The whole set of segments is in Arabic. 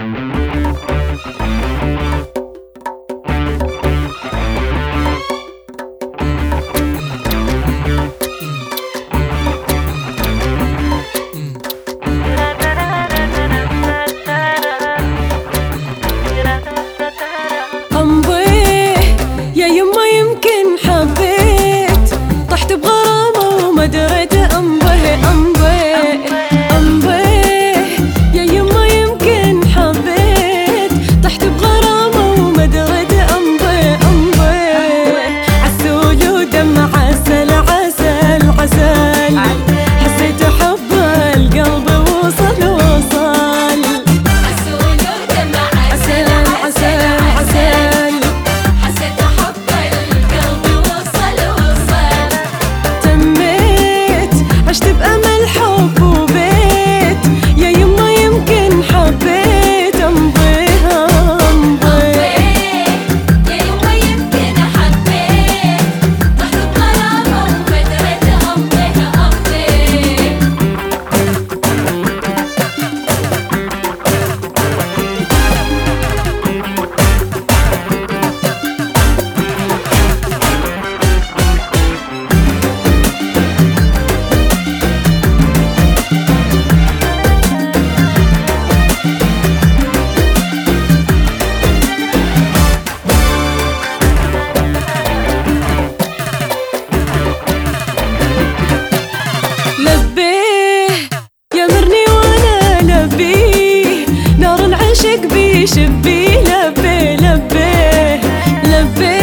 شبي لبي لبي لبي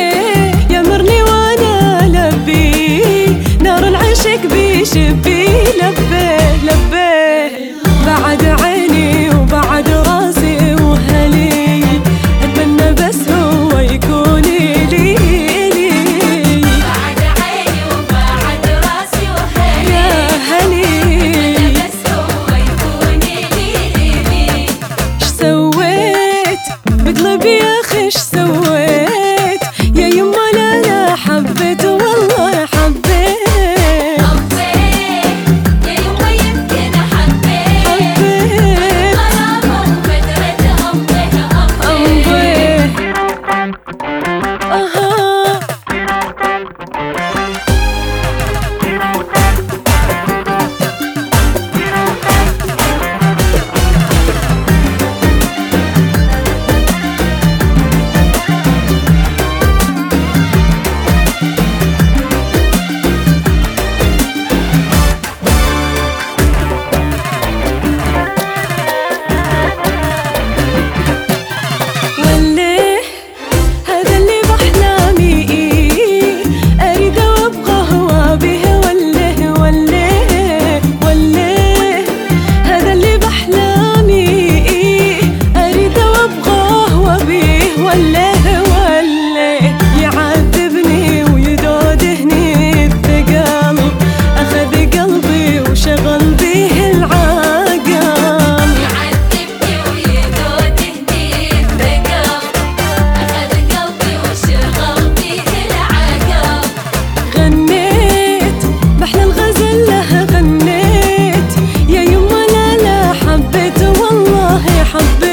يمرني وانا لبي نار العشق بيشبي لبي لبي بعد عيني وبعد راسي وهلي اتمنى بس هو يكون لي بعد عيني وبعد راسي وهلي يا هلي اتمنى بس هو يكون لي اش سويت بقلبي يا اخي اش سويت يا يما لا حبيت والله حبيت يا يما يمكن حبيت غرامة وبدرة أمضيها أها يعذبني ويدودهني الثقل أخذ قلبي وشغل بيه العقل يعذبني ويدودهني الثقل أخذ قلبي وشغل بيه العقل غنيت بحلى الغزل له غنيت يا يما لا حبيت والله حبيت